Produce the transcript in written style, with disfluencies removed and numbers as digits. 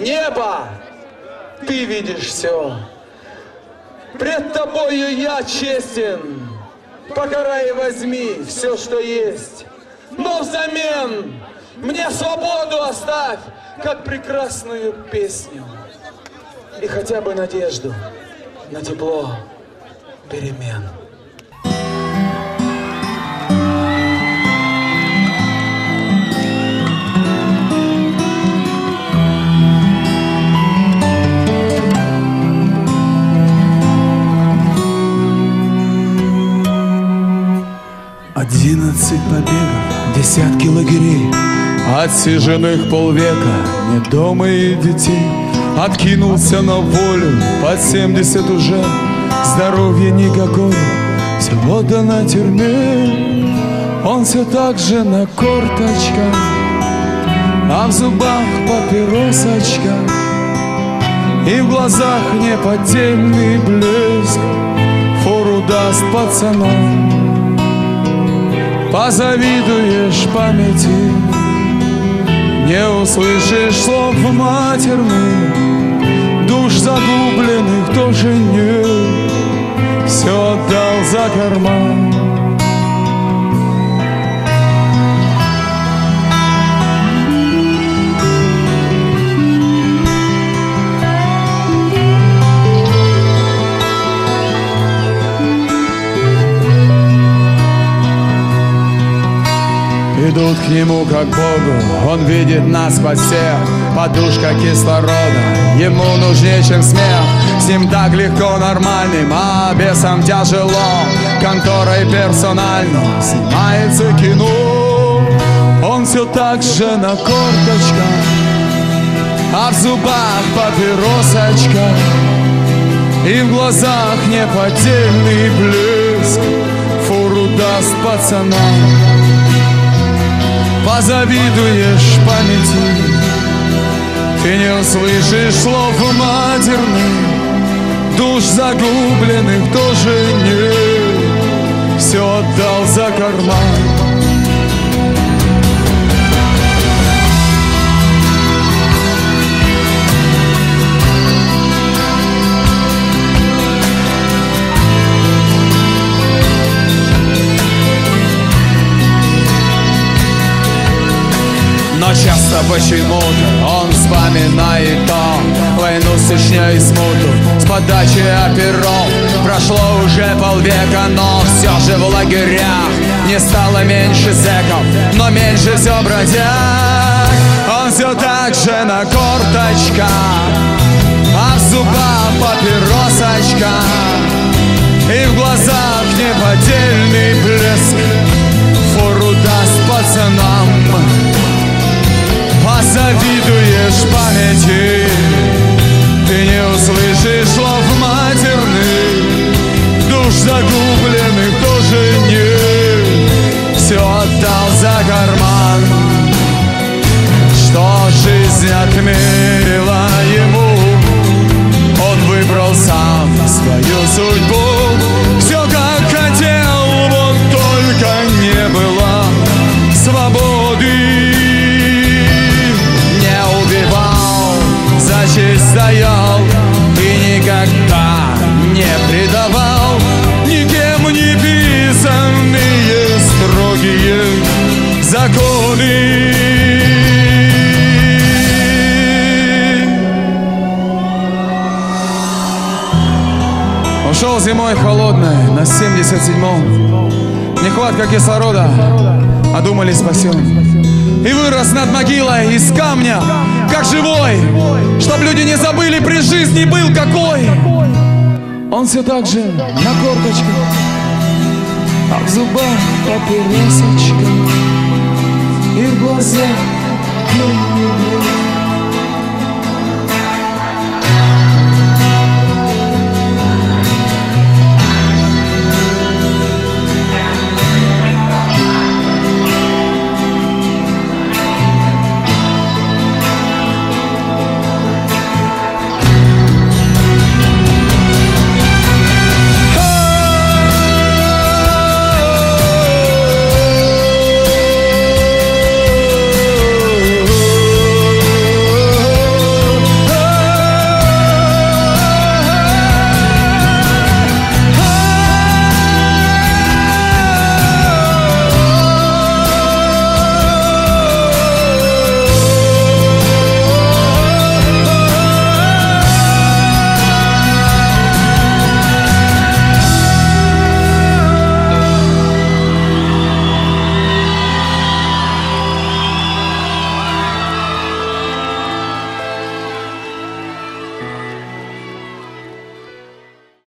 небо, ты видишь все. Пред тобою я честен, покарай и возьми все, что есть. Но взамен мне свободу оставь, как прекрасную песню. И хотя бы надежду на тепло перемен. 11 побегов, десятки лагерей, отсиженных полвека, нет дома и детей. Откинулся на волю, под 70 уже, здоровья никакого, все отдано тюрьме. Он все так же на корточках, а в зубах папиросочка, и в глазах неподдельный блеск фору даст пацанам. Позавидуешь памяти, не услышишь слов матерных, душ загубленных тоже нет, все отдал за карман. Идут к нему как к Богу, он видит нас под всех. Подушка кислорода, ему нужнее, чем смех. С ним так легко нормальным, а бесам тяжело. Конторой персонально снимается кино. Он все так же на корточках, а в зубах папиросочка, и в глазах неподдельный блеск фору даст пацанам. Позавидуешь памяти, ты не услышишь слов матерных, душ загубленных тоже нет, все отдал за карман. Но часто почему-то он вспоминает то войну с Чечней и смуту, с подачи оперов. Прошло уже полвека, но все же в лагерях не стало меньше зэков, но меньше все бродяг. Он все так же на корточках, а в зубах папиросочка, и в глазах неподдельный блеск фору даст пацанам. Позавидуешь памяти, ты не услышишь слов матерных, душ загубленных тоже нет, все отдал за карман. Что жизнь отмерила ему, он выбрал сам свою судьбу. Все как хотел, вот только не было свободы. За честь стоял и никогда не предавал, никем не писанные строгие законы. Ушел зимой холодной на 77-м, нехватка кислорода, а думали спасен. И вырос над могилой из камня, как живой, чтоб люди не забыли, при жизни был какой. Он все так же на корточках, а в зубах папиросочка, и в глазах